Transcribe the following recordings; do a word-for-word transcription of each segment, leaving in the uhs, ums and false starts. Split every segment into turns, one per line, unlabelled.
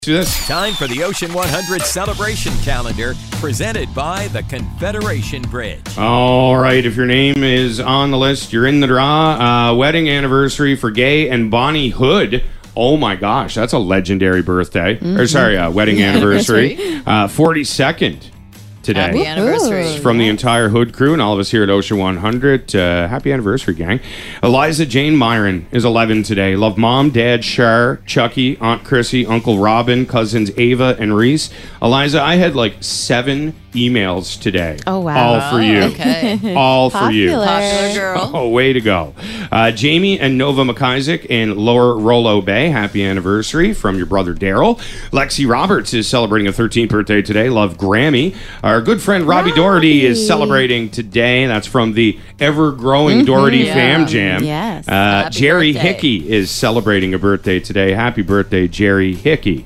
Do this.
Time for the Ocean one hundred celebration calendar presented by the Confederation Bridge.
All right, if your name is on the list, you're in the draw. Uh, wedding anniversary for Gay and Bonnie Hood. Oh my gosh, that's a legendary birthday. Mm-hmm. Or sorry, uh, wedding anniversary. uh, forty-second today.
Happy anniversary.
It's from the entire Hood crew and all of us here at Ocean one hundred. Uh, happy anniversary, gang. Eliza Jane Myron is eleven today. Love mom, dad, Shar, Chucky, Aunt Chrissy, Uncle Robin, cousins Ava and Reese. Eliza, I had like seven emails today.
Oh, wow.
All for you.
Okay.
All for you.
Popular girl.
Oh, way to go. Uh, Jamie and Nova McIsaac in Lower Rollo Bay. Happy anniversary from your brother Daryl. Lexi Roberts is celebrating a thirteenth birthday today. Love Grammy. Our good friend Robbie, Robbie. Doherty is celebrating today. That's from the ever-growing mm-hmm. Doherty yeah. Fam Jam.
Yes.
Uh, Jerry
birthday.
Hickey is celebrating a birthday today. Happy birthday, Jerry Hickey.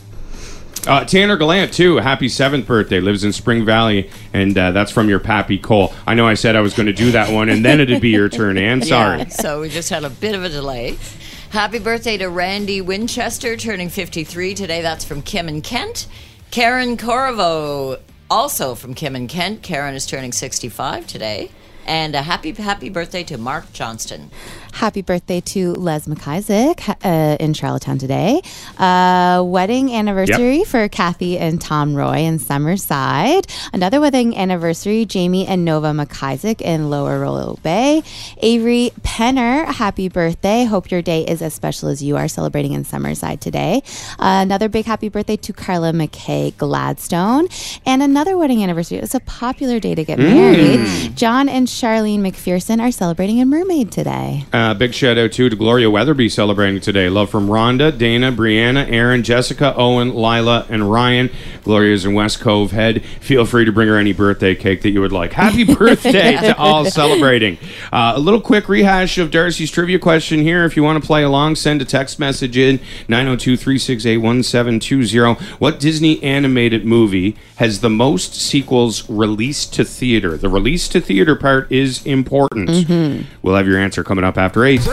Uh, Tanner Gallant, too. Happy seventh birthday. Lives in Spring Valley, and uh, that's from your Pappy Cole. I know I said I was going to do that one, and then it'd be your turn, Ann. Sorry.
Yeah, so we just had a bit of a delay. Happy birthday to Randy Winchester, turning fifty-three today. That's from Kim and Kent. Karen Corvo, also from Kim and Kent. Karen is turning sixty-five today. And a happy, happy birthday to Mark Johnston.
Happy birthday to Les McIsaac uh, in Charlottetown today. Uh, wedding anniversary yep. for Kathy and Tom Roy in Summerside. Another wedding anniversary, Jamie and Nova McIsaac in Lower Rollo Bay. Avery Penner, happy birthday. Hope your day is as special as you are celebrating in Summerside today. Uh, another big happy birthday to Carla McKay Gladstone. And another wedding anniversary. It's a popular day to get mm. married. John and Charlene McPherson are celebrating in Mermaid today.
Uh, big shout out too to Gloria Weatherby celebrating today. Love from Rhonda, Dana, Brianna, Aaron, Jessica, Owen, Lila, and Ryan. Gloria's in West Cove Head. Feel free to bring her any birthday cake that you would like. Happy birthday to all celebrating. Uh, a little quick rehash of Darcy's trivia question here. If you want to play along, send a text message in nine oh two, three six eight, one seven two zero. What Disney animated movie has the most sequels released to theater? The release to theater part is important. Mm-hmm. We'll have your answer coming up after eight.